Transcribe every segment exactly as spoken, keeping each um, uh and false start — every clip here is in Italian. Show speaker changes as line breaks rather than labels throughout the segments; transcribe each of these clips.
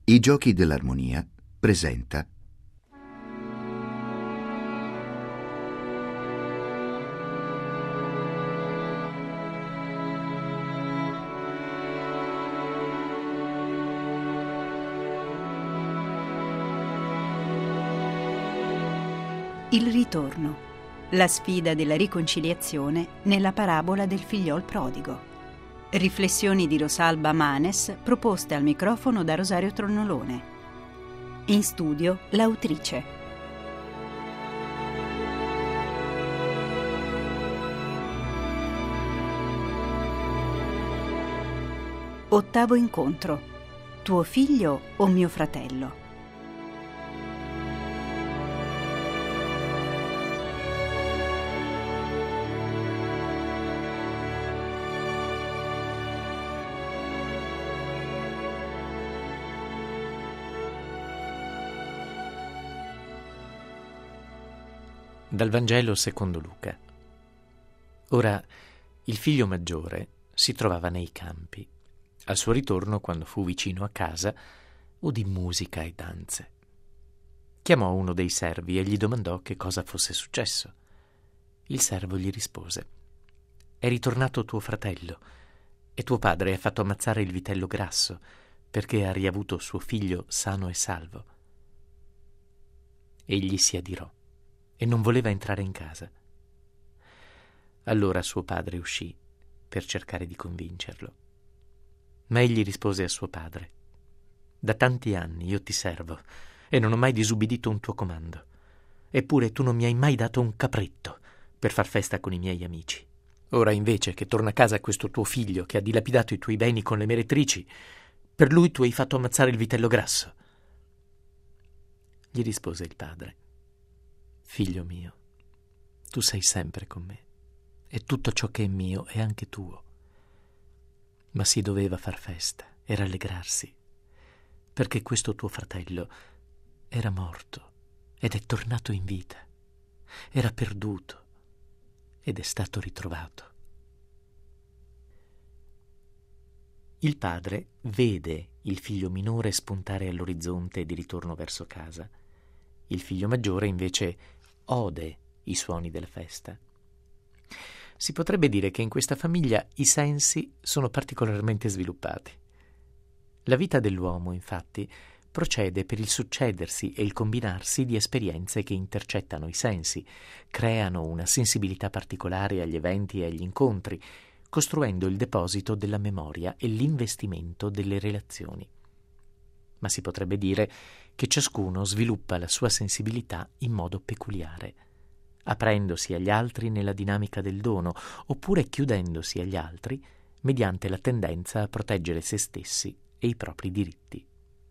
I Giochi dell'Armonia presenta
Il ritorno, la sfida della riconciliazione nella parabola del figliol prodigo. Riflessioni di Rosalba Manes proposte al microfono da Rosario Tronnolone. In studio l'autrice. Ottavo incontro. Tuo figlio o mio fratello?
Dal Vangelo secondo Luca. Ora il figlio maggiore si trovava nei campi. Al suo ritorno, quando fu vicino a casa, udì musica e danze. Chiamò uno dei servi e gli domandò che cosa fosse successo. Il servo gli rispose: «È ritornato tuo fratello e tuo padre ha fatto ammazzare il vitello grasso perché ha riavuto suo figlio sano e salvo». Egli si adirò e non voleva entrare in casa. Allora suo padre uscì per cercare di convincerlo. Ma egli rispose a suo padre: «Da tanti anni io ti servo e non ho mai disubbidito un tuo comando. Eppure tu non mi hai mai dato un capretto per far festa con i miei amici. Ora invece che torna a casa questo tuo figlio che ha dilapidato i tuoi beni con le meretrici, per lui tu hai fatto ammazzare il vitello grasso». Gli rispose il padre: «Figlio mio, tu sei sempre con me e tutto ciò che è mio è anche tuo. Ma si doveva far festa e rallegrarsi, perché questo tuo fratello era morto ed è tornato in vita, era perduto ed è stato ritrovato». Il padre vede il figlio minore spuntare all'orizzonte di ritorno verso casa. Il figlio maggiore invece ode i suoni della festa. Si potrebbe dire che in questa famiglia i sensi sono particolarmente sviluppati. La vita dell'uomo, infatti, procede per il succedersi e il combinarsi di esperienze che intercettano i sensi, creano una sensibilità particolare agli eventi e agli incontri, costruendo il deposito della memoria e l'investimento delle relazioni. Ma si potrebbe dire che ciascuno sviluppa la sua sensibilità in modo peculiare, aprendosi agli altri nella dinamica del dono, oppure chiudendosi agli altri mediante la tendenza a proteggere se stessi e i propri diritti.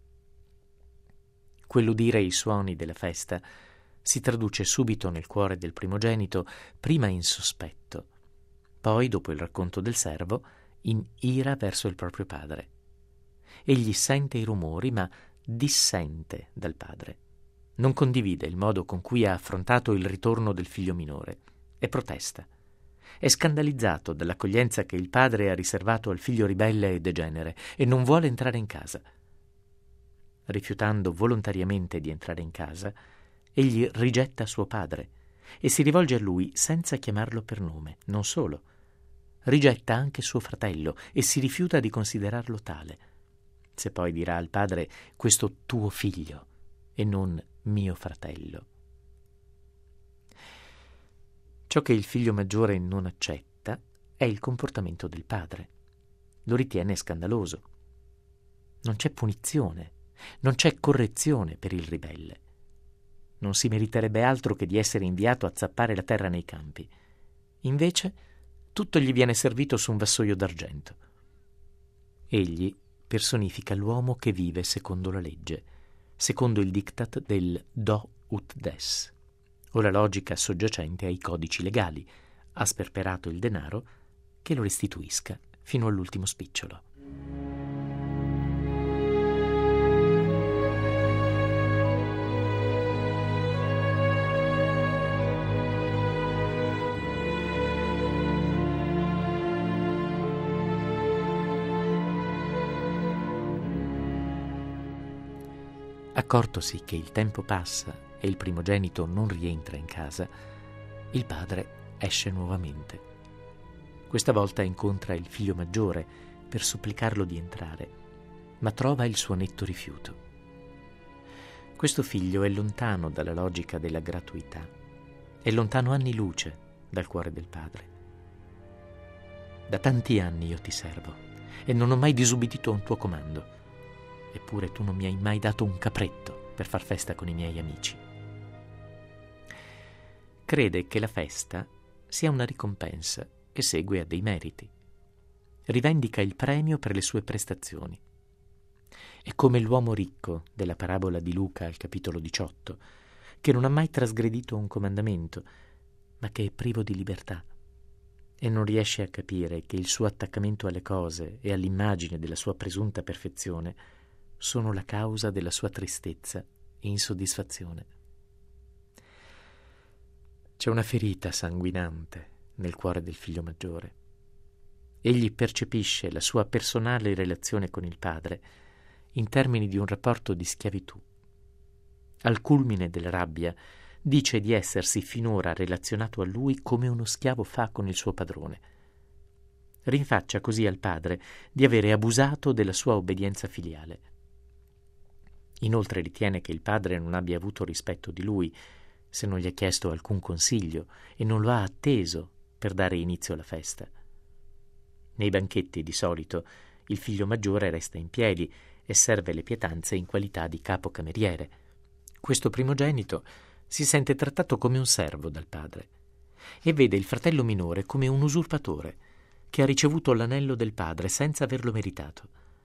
Quell'udire i suoni della festa si traduce subito nel cuore del primogenito, prima in sospetto, poi, dopo il racconto del servo, in ira verso il proprio padre. Egli sente i rumori, ma dissente dal padre. Non condivide il modo con cui ha affrontato il ritorno del figlio minore e protesta. È scandalizzato dall'accoglienza che il padre ha riservato al figlio ribelle e degenere e non vuole entrare in casa. Rifiutando volontariamente di entrare in casa, egli rigetta suo padre e si rivolge a lui senza chiamarlo per nome. Non solo, rigetta anche suo fratello e si rifiuta di considerarlo tale. Se poi dirà al padre: «Questo tuo figlio» e non «mio fratello». Ciò che il figlio maggiore non accetta è il comportamento del padre. Lo ritiene scandaloso. Non c'è punizione, non c'è correzione per il ribelle. Non si meriterebbe altro che di essere inviato a zappare la terra nei campi. Invece tutto gli viene servito su un vassoio d'argento. Egli personifica l'uomo che vive secondo la legge, secondo il diktat del do ut des, o la logica soggiacente ai codici legali: ha sperperato il denaro, che lo restituisca fino all'ultimo spicciolo. Accortosi che il tempo passa e il primogenito non rientra in casa, il padre esce nuovamente. Questa volta incontra il figlio maggiore per supplicarlo di entrare, ma trova il suo netto rifiuto. Questo figlio è lontano dalla logica della gratuità, è lontano anni luce dal cuore del padre. Da tanti anni io ti servo e non ho mai disubbidito a un tuo comando, eppure tu non mi hai mai dato un capretto per far festa con i miei amici. Crede che la festa sia una ricompensa che segue a dei meriti. Rivendica il premio per le sue prestazioni. È come l'uomo ricco della parabola di Luca al capitolo diciotto, che non ha mai trasgredito un comandamento, ma che è privo di libertà e non riesce a capire che il suo attaccamento alle cose e all'immagine della sua presunta perfezione sono la causa della sua tristezza e insoddisfazione. C'è una ferita sanguinante nel cuore del figlio maggiore. Egli percepisce la sua personale relazione con il padre in termini di un rapporto di schiavitù. Al culmine della rabbia dice di essersi finora relazionato a lui come uno schiavo fa con il suo padrone. Rinfaccia così al padre di avere abusato della sua obbedienza filiale. Inoltre ritiene che il padre non abbia avuto rispetto di lui se non gli ha chiesto alcun consiglio e non lo ha atteso per dare inizio alla festa. Nei banchetti, di solito, il figlio maggiore resta in piedi e serve le pietanze in qualità di capo cameriere. Questo primogenito si sente trattato come un servo dal padre e vede il fratello minore come un usurpatore che ha ricevuto l'anello del padre senza averlo meritato.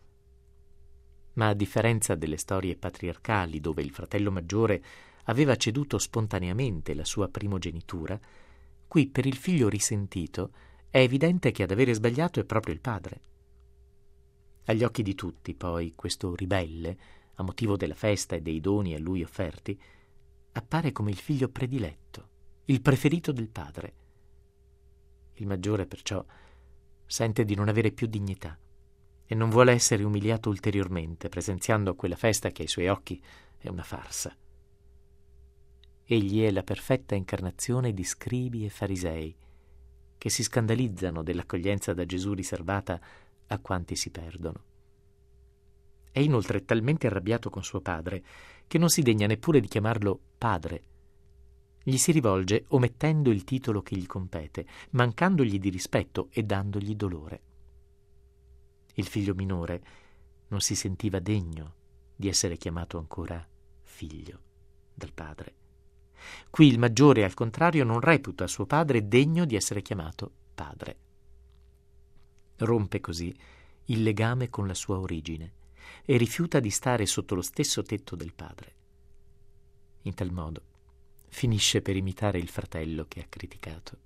Ma a differenza delle storie patriarcali dove il fratello maggiore aveva ceduto spontaneamente la sua primogenitura, qui per il figlio risentito è evidente che ad avere sbagliato è proprio il padre. Agli occhi di tutti, poi, questo ribelle, a motivo della festa e dei doni a lui offerti, appare come il figlio prediletto, il preferito del padre. Il maggiore, perciò, sente di non avere più dignità e non vuole essere umiliato ulteriormente, presenziando a quella festa che ai suoi occhi è una farsa. Egli è la perfetta incarnazione di scribi e farisei, che si scandalizzano dell'accoglienza da Gesù riservata a quanti si perdono. È inoltre talmente arrabbiato con suo padre che non si degna neppure di chiamarlo padre. Gli si rivolge omettendo il titolo che gli compete, mancandogli di rispetto e dandogli dolore. Il figlio minore non si sentiva degno di essere chiamato ancora figlio dal padre. Qui il maggiore, al contrario, non reputa suo padre degno di essere chiamato padre. Rompe così il legame con la sua origine e rifiuta di stare sotto lo stesso tetto del padre. In tal modo finisce per imitare il fratello che ha criticato.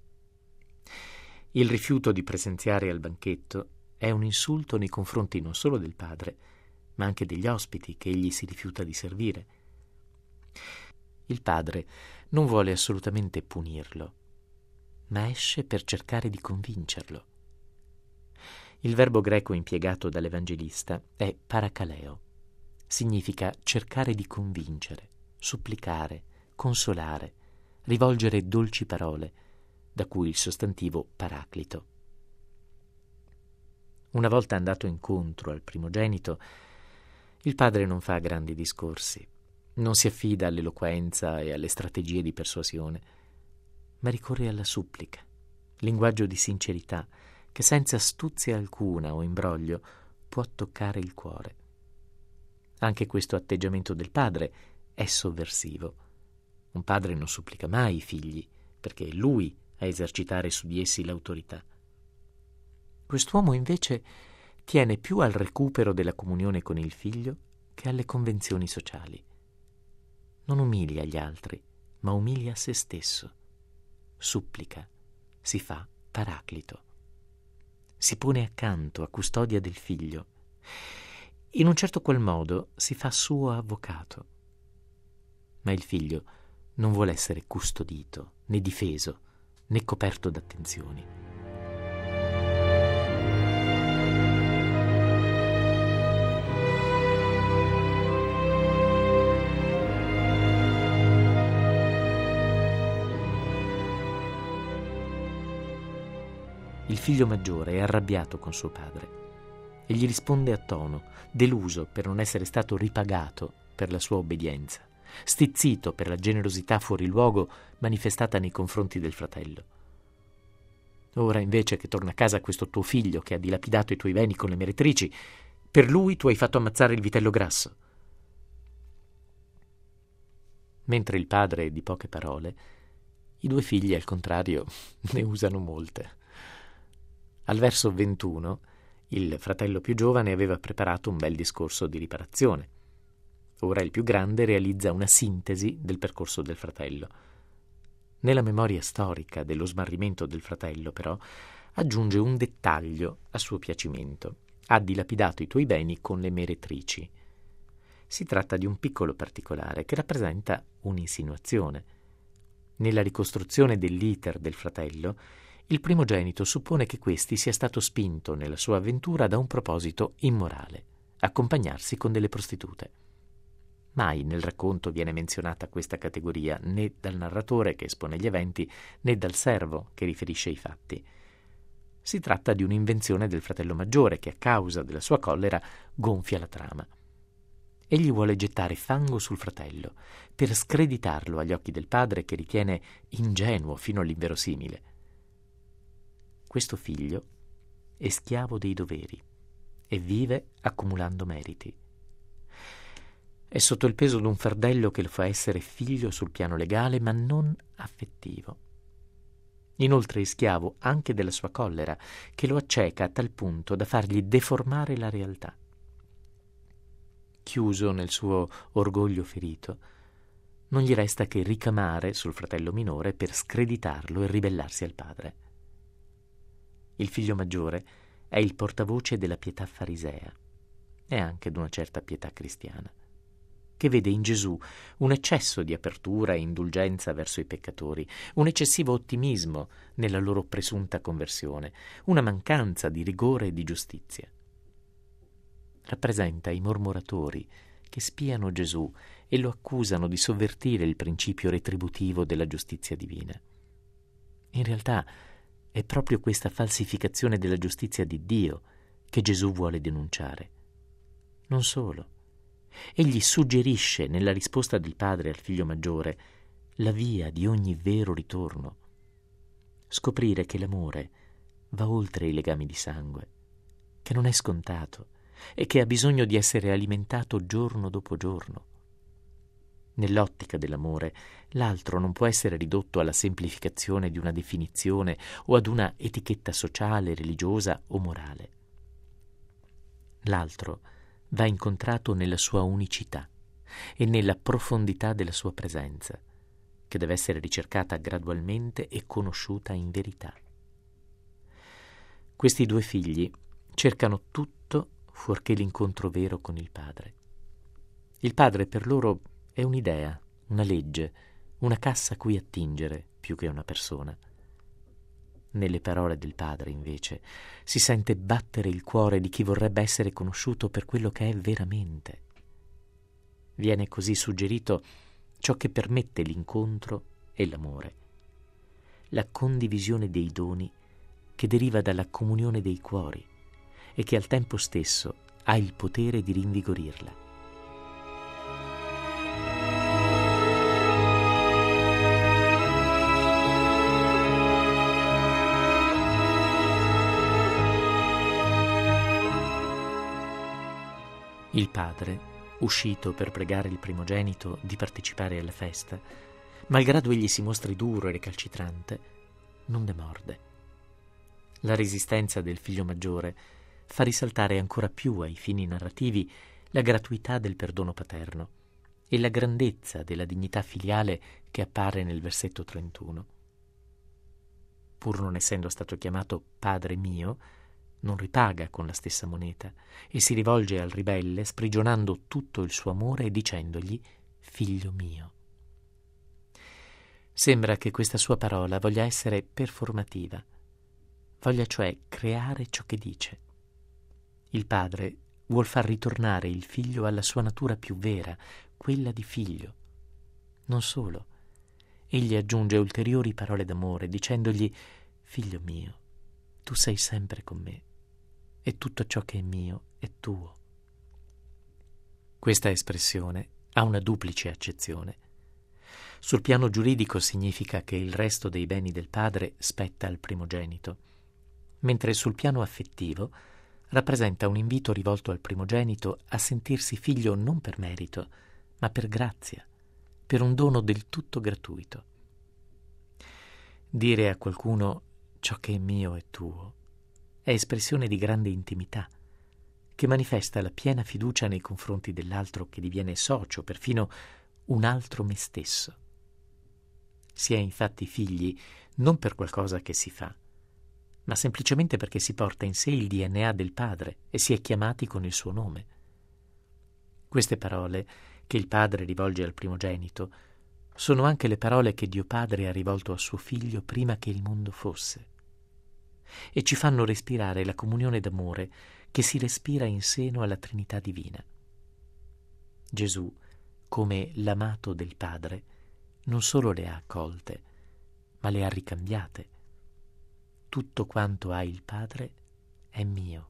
Il rifiuto di presenziare al banchetto è un insulto nei confronti non solo del padre, ma anche degli ospiti che egli si rifiuta di servire. Il padre non vuole assolutamente punirlo, ma esce per cercare di convincerlo. Il verbo greco impiegato dall'Evangelista è parakaleo. Significa cercare di convincere, supplicare, consolare, rivolgere dolci parole, da cui il sostantivo paraclito. Una volta andato incontro al primogenito, il padre non fa grandi discorsi, non si affida all'eloquenza e alle strategie di persuasione, ma ricorre alla supplica, linguaggio di sincerità che senza astuzia alcuna o imbroglio può toccare il cuore. Anche questo atteggiamento del padre è sovversivo. Un padre non supplica mai i figli, perché è lui a esercitare su di essi l'autorità. Quest'uomo invece tiene più al recupero della comunione con il figlio che alle convenzioni sociali. Non umilia gli altri, ma umilia se stesso. Supplica, si fa paraclito. Si pone accanto a custodia del figlio. In un certo qual modo si fa suo avvocato. Ma il figlio non vuole essere custodito, né difeso, né coperto d'attenzioni. Il figlio maggiore è arrabbiato con suo padre e gli risponde a tono, deluso per non essere stato ripagato per la sua obbedienza, stizzito per la generosità fuori luogo manifestata nei confronti del fratello. Ora, invece che torna a casa questo tuo figlio che ha dilapidato i tuoi beni con le meretrici, per lui tu hai fatto ammazzare il vitello grasso. Mentre il padre è di poche parole, i due figli, al contrario, ne usano molte. Al verso ventuno, il fratello più giovane aveva preparato un bel discorso di riparazione. Ora il più grande realizza una sintesi del percorso del fratello. Nella memoria storica dello smarrimento del fratello, però, aggiunge un dettaglio a suo piacimento. Ha dilapidato i tuoi beni con le meretrici. Si tratta di un piccolo particolare che rappresenta un'insinuazione. Nella ricostruzione dell'iter del fratello, il primogenito suppone che questi sia stato spinto nella sua avventura da un proposito immorale, accompagnarsi con delle prostitute. Mai nel racconto viene menzionata questa categoria, né dal narratore che espone gli eventi, né dal servo che riferisce i fatti. Si tratta di un'invenzione del fratello maggiore che, a causa della sua collera, gonfia la trama. Egli vuole gettare fango sul fratello per screditarlo agli occhi del padre, che ritiene ingenuo fino all'inverosimile. Questo figlio è schiavo dei doveri e vive accumulando meriti. È sotto il peso di un fardello che lo fa essere figlio sul piano legale, ma non affettivo. Inoltre è schiavo anche della sua collera, che lo acceca a tal punto da fargli deformare la realtà. Chiuso nel suo orgoglio ferito, non gli resta che ricamare sul fratello minore per screditarlo e ribellarsi al padre. Il figlio maggiore è il portavoce della pietà farisea e anche di una certa pietà cristiana, che vede in Gesù un eccesso di apertura e indulgenza verso i peccatori, un eccessivo ottimismo nella loro presunta conversione, una mancanza di rigore e di giustizia. Rappresenta i mormoratori che spiano Gesù e lo accusano di sovvertire il principio retributivo della giustizia divina. In realtà è proprio questa falsificazione della giustizia di Dio che Gesù vuole denunciare. Non solo. Egli suggerisce nella risposta del padre al figlio maggiore la via di ogni vero ritorno. Scoprire che l'amore va oltre i legami di sangue, che non è scontato e che ha bisogno di essere alimentato giorno dopo giorno. Nell'ottica dell'amore, l'altro non può essere ridotto alla semplificazione di una definizione o ad una etichetta sociale, religiosa o morale. L'altro va incontrato nella sua unicità e nella profondità della sua presenza, che deve essere ricercata gradualmente e conosciuta in verità. Questi due figli cercano tutto fuorché l'incontro vero con il padre. Il padre per loro è un'idea, una legge, una cassa a cui attingere più che una persona. Nelle parole del padre, invece, si sente battere il cuore di chi vorrebbe essere conosciuto per quello che è veramente. Viene così suggerito ciò che permette l'incontro e l'amore, la condivisione dei doni che deriva dalla comunione dei cuori e che al tempo stesso ha il potere di rinvigorirla. Il padre, uscito per pregare il primogenito di partecipare alla festa, malgrado egli si mostri duro e recalcitrante, non demorde. La resistenza del figlio maggiore fa risaltare ancora più ai fini narrativi la gratuità del perdono paterno e la grandezza della dignità filiale che appare nel versetto trentuno. Pur non essendo stato chiamato Padre mio, non ripaga con la stessa moneta e si rivolge al ribelle sprigionando tutto il suo amore e dicendogli figlio mio. Sembra che questa sua parola voglia essere performativa, voglia cioè creare ciò che dice. Il padre vuol far ritornare il figlio alla sua natura più vera, quella di figlio. Non solo, egli aggiunge ulteriori parole d'amore dicendogli figlio mio, tu sei sempre con me e tutto ciò che è mio è tuo. Questa espressione ha una duplice accezione. Sul piano giuridico significa che il resto dei beni del padre spetta al primogenito, mentre sul piano affettivo rappresenta un invito rivolto al primogenito a sentirsi figlio non per merito, ma per grazia, per un dono del tutto gratuito. Dire a qualcuno ciò che è mio è tuo è espressione di grande intimità, che manifesta la piena fiducia nei confronti dell'altro che diviene socio, perfino un altro me stesso. Si è infatti figli non per qualcosa che si fa, ma semplicemente perché si porta in sé il D N A del padre e si è chiamati con il suo nome. Queste parole che il padre rivolge al primogenito sono anche le parole che Dio Padre ha rivolto a suo figlio prima che il mondo fosse, e ci fanno respirare la comunione d'amore che si respira in seno alla Trinità divina. Gesù, come l'amato del Padre, non solo le ha accolte, ma le ha ricambiate. Tutto quanto ha il Padre è mio.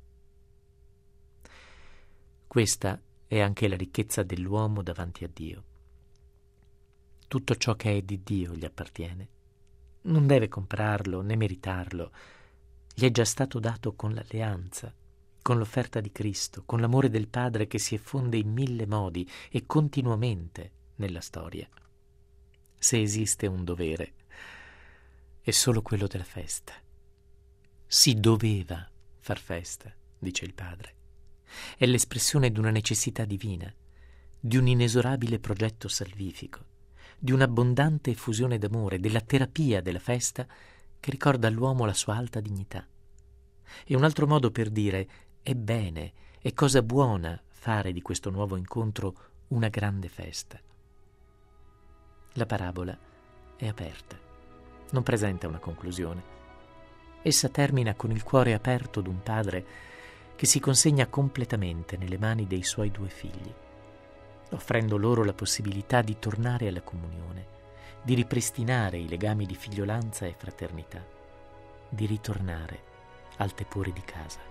Questa è anche la ricchezza dell'uomo davanti a Dio. Tutto ciò che è di Dio gli appartiene. Non deve comprarlo né meritarlo. Gli è già stato dato con l'alleanza, con l'offerta di Cristo, con l'amore del Padre che si effonde in mille modi e continuamente nella storia. Se esiste un dovere, è solo quello della festa. Si doveva far festa, dice il Padre. È l'espressione di una necessità divina, di un inesorabile progetto salvifico, di un'abbondante effusione d'amore, della terapia della festa che ricorda all'uomo la sua alta dignità. È un altro modo per dire è bene, è cosa buona fare di questo nuovo incontro una grande festa. La parabola è aperta, non presenta una conclusione. Essa termina con il cuore aperto d'un padre che si consegna completamente nelle mani dei suoi due figli, offrendo loro la possibilità di tornare alla comunione, di ripristinare i legami di figliolanza e fraternità, di ritornare al tepore di casa.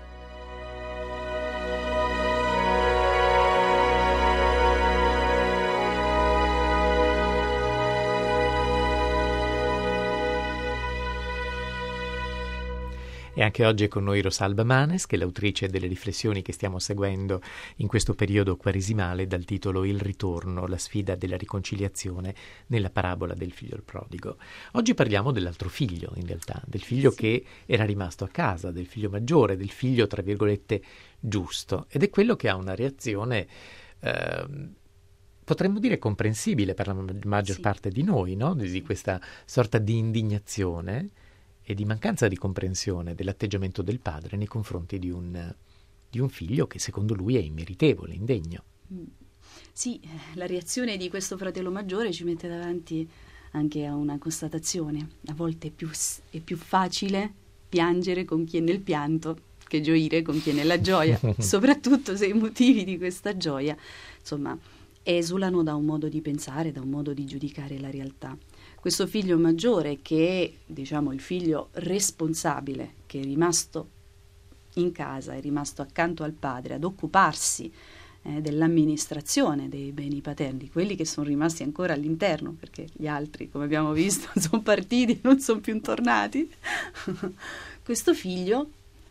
E anche oggi è con noi Rosalba Manes, che è l'autrice delle riflessioni che stiamo seguendo in questo periodo quaresimale dal titolo Il ritorno, la sfida della riconciliazione nella parabola del figlio prodigo. Oggi parliamo dell'altro figlio, in realtà, del figlio sì. che era rimasto a casa, del figlio maggiore, del figlio, tra virgolette, giusto. Ed è quello che ha una reazione, eh, potremmo dire, comprensibile per la maggior sì. parte di noi, no? Di questa sorta di indignazione e di mancanza di comprensione dell'atteggiamento del padre nei confronti di un, di un figlio che secondo lui è immeritevole, indegno.
Sì, la reazione di questo fratello maggiore ci mette davanti anche a una constatazione. A volte è più, è più facile piangere con chi è nel pianto che gioire con chi è nella gioia, soprattutto se i motivi di questa gioia, insomma, esulano da un modo di pensare, da un modo di giudicare la realtà. Questo figlio maggiore, che è, diciamo, il figlio responsabile, che è rimasto in casa, è rimasto accanto al padre ad occuparsi eh, dell'amministrazione dei beni paterni, quelli che sono rimasti ancora all'interno, perché gli altri, come abbiamo visto, sono partiti, non sono più tornati. Questo figlio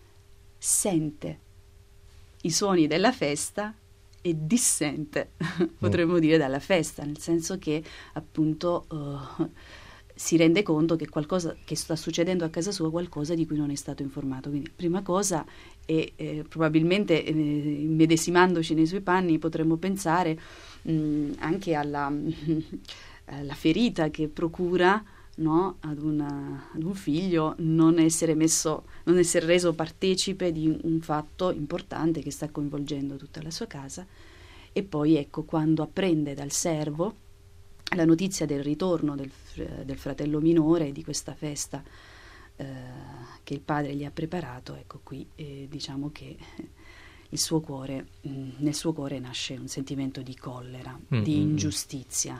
sente i suoni della festa e dissente, potremmo dire, dalla festa, nel senso che appunto uh, si rende conto che qualcosa che sta succedendo a casa sua, qualcosa di cui non è stato informato. Quindi prima cosa, e eh, probabilmente eh, immedesimandoci nei suoi panni potremmo pensare mh, anche alla, alla ferita che procura, no, ad, una, ad un figlio non essere messo, non essere reso partecipe di un fatto importante che sta coinvolgendo tutta la sua casa. E poi ecco, quando apprende dal servo la notizia del ritorno del, del fratello minore, di questa festa eh, che il padre gli ha preparato, ecco qui eh, diciamo che il suo cuore, mh, nel suo cuore nasce un sentimento di collera, mm-hmm. di ingiustizia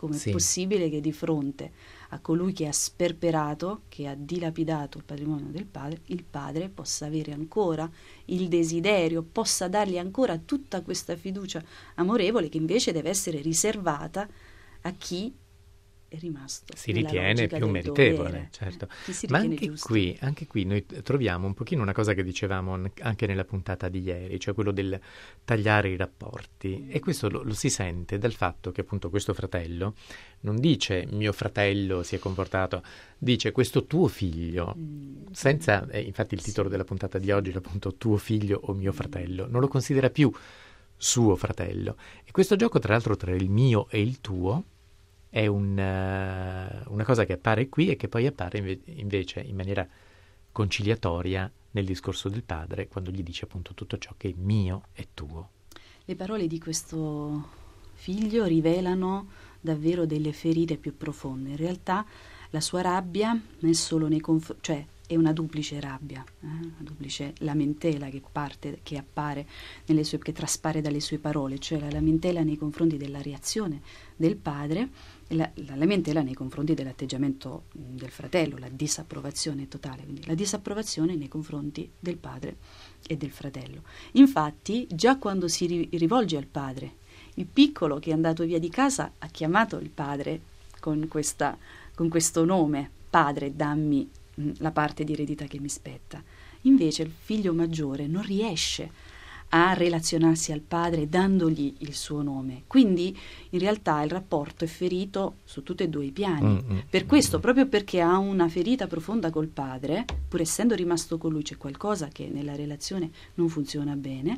Come
Sì.
è possibile che di fronte a colui che ha sperperato, che ha dilapidato il patrimonio del padre, il padre possa avere ancora il desiderio, possa dargli ancora tutta questa fiducia amorevole che invece deve essere riservata a chi è rimasto
Si
nella
ritiene
logica
più
del
meritevole,
dovere.
certo.
Chi si
Ma
ritiene
anche
giusto.
qui, anche qui noi troviamo un pochino una cosa che dicevamo n- anche nella puntata di ieri, cioè quello del tagliare i rapporti. E questo lo, lo si sente dal fatto che appunto questo fratello non dice mio fratello si è comportato, dice questo tuo figlio,
Mm.
senza, eh, infatti il titolo
Sì.
della puntata di oggi è appunto tuo figlio o mio fratello, non lo considera più suo fratello. E questo gioco tra l'altro tra il mio e il tuo è un, uh, una cosa che appare qui e che poi appare inve- invece in maniera conciliatoria nel discorso del padre, quando gli dice appunto tutto ciò che è mio è tuo.
Le parole di questo figlio rivelano davvero delle ferite più profonde. In realtà la sua rabbia non è solo nei confronti, cioè è una duplice rabbia, eh? Una duplice lamentela che parte, che appare nelle sue, che traspare dalle sue parole, cioè la lamentela nei confronti della reazione del padre e la, la lamentela nei confronti dell'atteggiamento mh, del fratello, la disapprovazione totale, quindi la disapprovazione nei confronti del padre e del fratello. Infatti, già quando si ri- rivolge al padre, il piccolo che è andato via di casa ha chiamato il padre con, questa, con questo nome: padre, dammi mh, la parte di eredità che mi spetta. Invece il figlio maggiore non riesce a relazionarsi al padre dandogli il suo nome, quindi in realtà il rapporto è ferito su tutti e due i piani.
Mm, mm,
Per questo, proprio perché ha una ferita profonda col padre, pur essendo rimasto con lui, c'è qualcosa che nella relazione non funziona bene,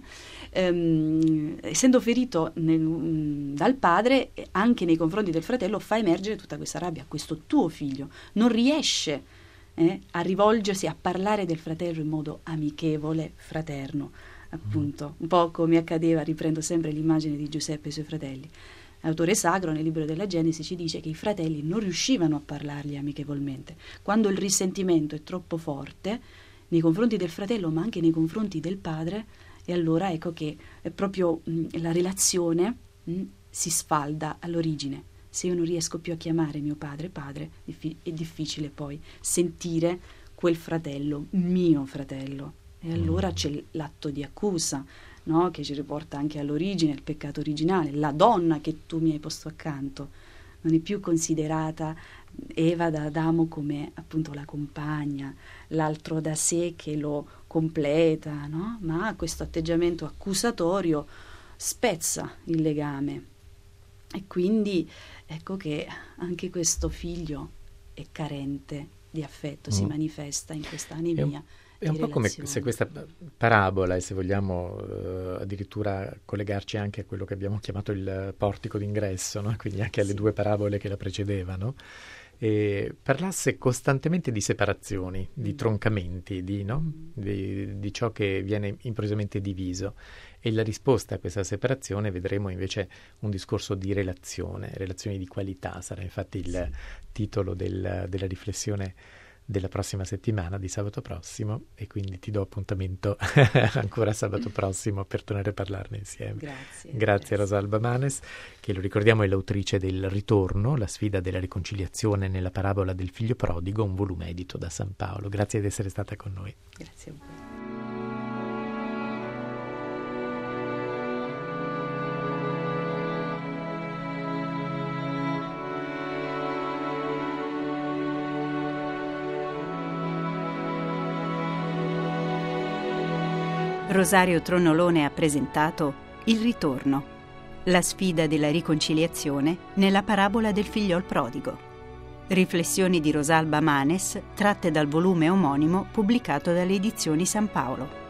ehm, essendo ferito nel, mh, dal padre, anche nei confronti del fratello fa emergere tutta questa rabbia. Questo tuo figlio non riesce eh, a rivolgersi, a parlare del fratello in modo amichevole, fraterno, appunto, un po' come accadeva, riprendo sempre l'immagine di Giuseppe e i suoi fratelli. L'autore sacro nel libro della Genesi ci dice che i fratelli non riuscivano a parlargli amichevolmente. Quando il risentimento è troppo forte nei confronti del fratello, ma anche nei confronti del padre, e allora ecco che è proprio mh, la relazione mh, si sfalda all'origine. Se io non riesco più a chiamare mio padre padre, diffi- è difficile poi sentire quel fratello, mio fratello. E allora c'è l'atto di accusa, no? Che ci riporta anche all'origine, il peccato originale. La donna che tu mi hai posto accanto non è più considerata Eva da Adamo come appunto la compagna, l'altro da sé che lo completa, no? Ma questo atteggiamento accusatorio spezza il legame. E quindi ecco che anche questo figlio è carente di affetto, mm. si manifesta in questa anemia.
È un po' come se questa parabola, e se vogliamo uh, addirittura collegarci anche a quello che abbiamo chiamato il portico d'ingresso, no? Quindi anche alle sì. due parabole che la precedevano, e parlasse costantemente di separazioni, di mm. troncamenti, di, no? di, di ciò che viene improvvisamente diviso. E la risposta a questa separazione vedremo invece un discorso di relazione, relazioni di qualità, sarà infatti il sì. titolo del, della riflessione della prossima settimana, di sabato prossimo, e quindi ti do appuntamento ancora sabato prossimo per tornare a parlarne insieme.
Grazie.
Grazie,
grazie.
a Rosalba Manes, che lo ricordiamo è l'autrice del Ritorno, la sfida della riconciliazione nella parabola del figlio prodigo, un volume edito da San Paolo. Grazie di essere stata con noi.
Grazie a voi.
Rosario Tronolone ha presentato Il Ritorno, la sfida della riconciliazione nella parabola del figliol prodigo. Riflessioni di Rosalba Manes tratte dal volume omonimo pubblicato dalle edizioni San Paolo.